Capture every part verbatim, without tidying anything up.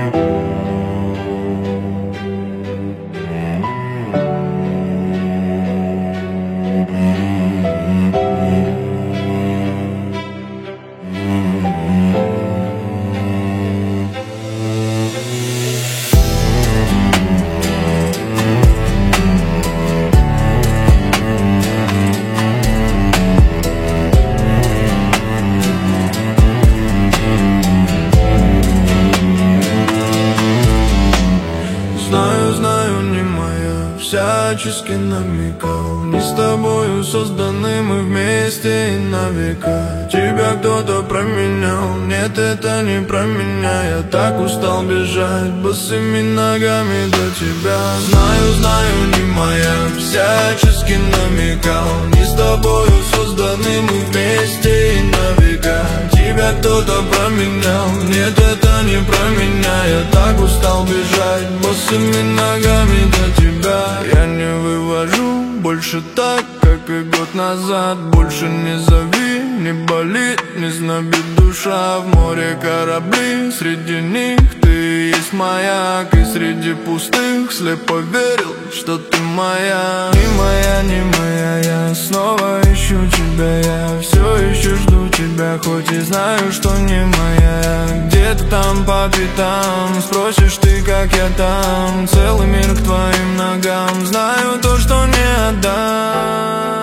Знаю, знаю, не моя, всячески намекал. Не с тобою созданы мы вместе и на века. Тебя кто-то променял, нет, это не про меня. Я так устал бежать босыми ногами до тебя. Знаю, знаю, не моя, всячески намекал. Не с тобою созданы мы вместе и на века. Тебя кто-то променял, нет, это не про меня. Я так устал бежать босыми ногами до тебя. Я не вывожу больше так, как и год назад. Больше не зови, не болит, не знобит душа. В море корабли, среди них ты есть маяк. И среди пустых слепо верил, что ты моя. Не моя, не моя, я снова ищу тебя. Я все еще жду тебя, хоть и знаю, что не моя. Где-то там по пятам спросишь ты, как я там. Целый мир к твоим ногам, знаю то, что не отдам.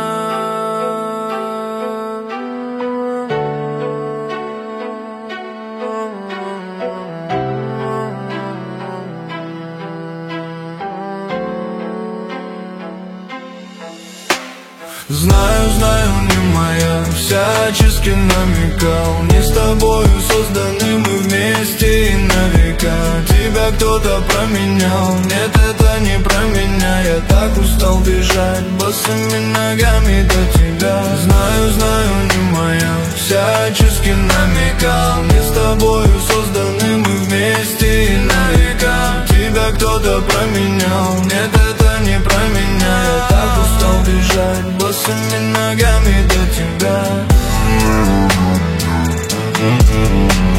Знаю, знаю, не моя, всячески намекал. Не с тобою созданы мы вместе и на века. Тебя кто-то променял, нет, это не про меня. Я так устал бежать босыми ногами до тебя. Знаю, знаю, не моя, всячески намекал. Не с тобою созданы мы вместе и на века. Тебя кто-то променял, нет, это не про меня. Я так устал бежать босыми ногами до тебя.